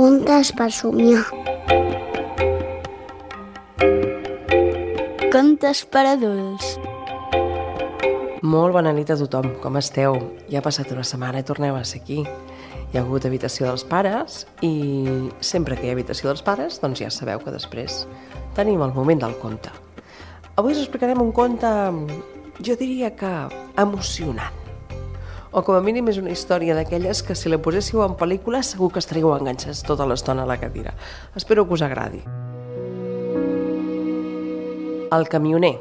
Contes per somiar. Contes per adults. Molt bona nit a tothom, com esteu? Ja ha passat una setmana i torneu a ser aquí. Hi ha hagut habitació dels pares i sempre que hi ha habitació dels pares, doncs ja sabeu que després tenim el moment del conte. Avui us explicarem un conte, jo diria que emocionant. O com a mínim és una història d'aquelles que si la poséssiu en pel·lícula segur que estaríeu enganxats tota l'estona a la cadira. Espero que us agradi. El camioner.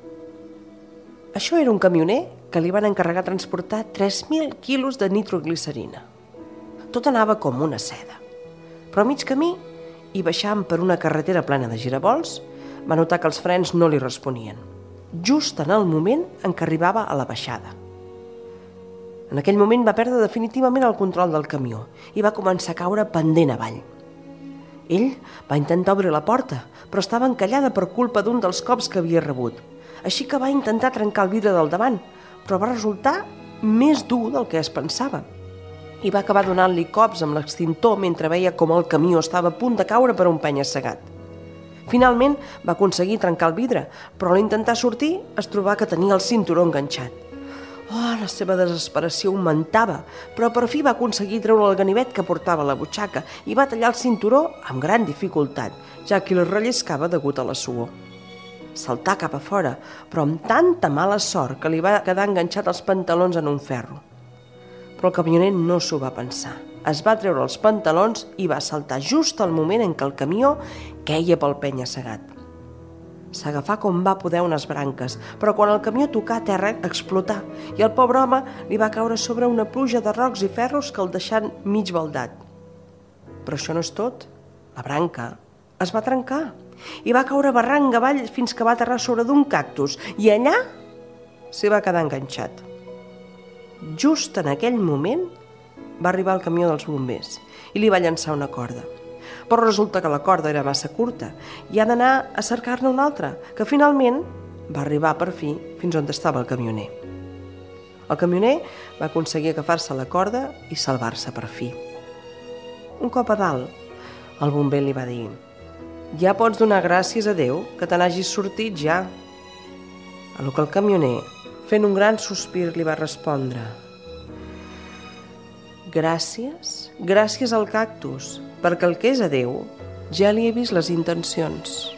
Això era un camioner que li van encarregar transportar 3.000 quilos de nitroglicerina. Tot anava com una seda. Però a mig camí, i baixant per una carretera plena de giravolts, va notar que els frens no li responien, just en el moment en què arribava a la baixada. En aquell moment va perdre definitivament el control del camió i va començar a caure pendent avall. Ell va intentar obrir la porta, però estava encallada per culpa d'un dels cops que havia rebut. Així que va intentar trencar el vidre del davant, però va resultar més dur del que es pensava. I va acabar donant-li cops amb l'extintor mentre veia com el camió estava a punt de caure per un penya-segat. Finalment va aconseguir trencar el vidre, però a l'intentar sortir es trobà que tenia el cinturó enganxat. La seva desesperació augmentava, però per fi va aconseguir treure el ganivet que portava a la butxaca i va tallar el cinturó amb gran dificultat, ja que el relliscava degut a la suor. Saltà cap a fora, però amb tanta mala sort que li va quedar enganxat els pantalons en un ferro. Però el camioner no s'ho va pensar. Es va treure els pantalons i va saltar just al moment en què el camió queia pel penya-segat. S'agafà com va poder unes branques, però quan el camió tocà a terra explotà i el pobre home li va caure sobre una pluja de rocs i ferros que el deixant mig baldat. Però això no és tot. La branca es va trencar i va caure barranc avall fins que va aterrar sobre d'un cactus i allà s'hi va quedar enganxat. Just en aquell moment va arribar el camió dels bombers i li va llançar una corda. Però resulta que la corda era massa curta i ha d'anar a cercar-ne una altra, que finalment va arribar per fi fins on estava el camioner. El camioner va aconseguir agafar-se la corda i salvar-se per fi. Un cop a dalt, el bomber li va dir: «Ja pots donar gràcies a Déu que te n'hagis sortit ja». A lo que el camioner, fent un gran sospir, li va respondre: «Gràcies al cactus, perquè el que és a Déu ja li he vist les intencions».